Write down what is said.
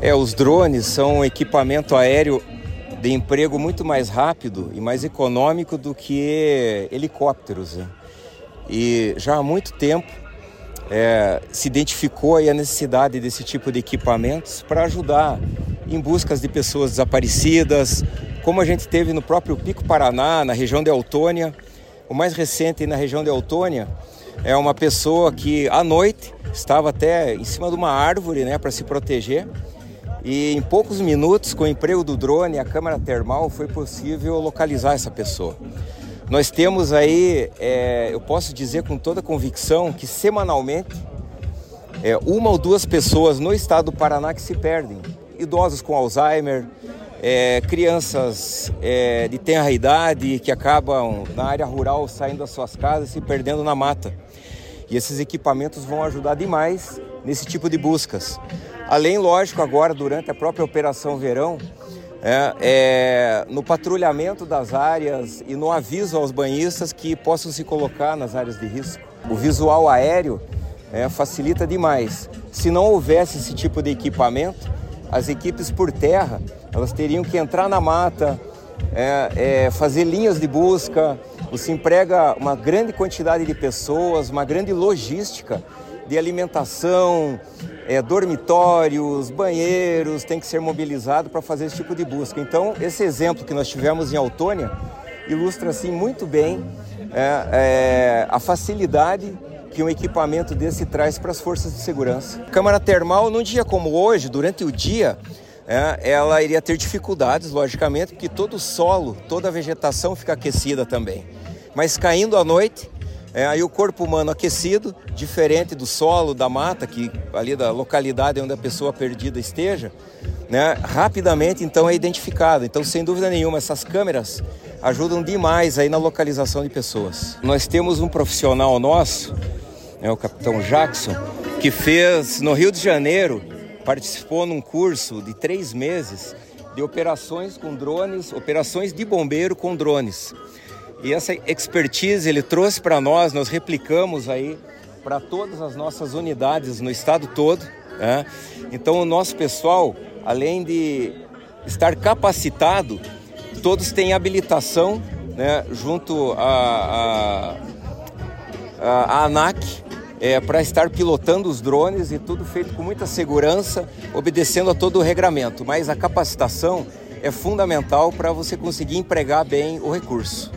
Os drones são um equipamento aéreo de emprego muito mais rápido e mais econômico do que helicópteros, né? E já há muito tempo se identificou aí a necessidade desse tipo de equipamentos para ajudar em buscas de pessoas desaparecidas, como a gente teve no próprio Pico Paraná, na região de Autônia. O mais recente na região de Autônia é uma pessoa que à noite estava até em cima de uma árvore, né, para se proteger. E em poucos minutos, com o emprego do drone e a câmera termal, foi possível localizar essa pessoa. Nós temos aí, eu posso dizer com toda convicção, que semanalmente, uma ou duas pessoas no estado do Paraná que se perdem. Idosos com Alzheimer, crianças de tenra idade que acabam na área rural saindo das suas casas e se perdendo na mata. E esses equipamentos vão ajudar demais nesse tipo de buscas. Além, lógico, agora durante a própria Operação Verão, no patrulhamento das áreas e no aviso aos banhistas que possam se colocar nas áreas de risco. O visual aéreo facilita demais. Se não houvesse esse tipo de equipamento, as equipes por terra, elas teriam que entrar na mata, fazer linhas de busca. Você emprega uma grande quantidade de pessoas, uma grande logística de alimentação, dormitórios, banheiros, tem que ser mobilizado para fazer esse tipo de busca. Então, esse exemplo que nós tivemos em Autônia ilustra assim, muito bem a facilidade que um equipamento desse traz para as forças de segurança. A câmara termal, num dia como hoje, durante o dia, ela iria ter dificuldades, logicamente, porque todo o solo, toda a vegetação fica aquecida também. Mas caindo à noite, aí o corpo humano aquecido, diferente do solo, da mata, que ali da localidade onde a pessoa perdida esteja, né, rapidamente então é identificado. Então, sem dúvida nenhuma, essas câmeras ajudam demais aí na localização de pessoas. Nós temos um profissional nosso, o capitão Jackson, que fez no Rio de Janeiro, participou num curso de 3 meses de operações com drones, operações de bombeiro com drones. E essa expertise ele trouxe para nós replicamos aí para todas as nossas unidades no estado todo, né? Então o nosso pessoal, além de estar capacitado, todos têm habilitação, né, junto à ANAC, para estar pilotando os drones e tudo feito com muita segurança, obedecendo a todo o regramento. Mas a capacitação é fundamental para você conseguir empregar bem o recurso.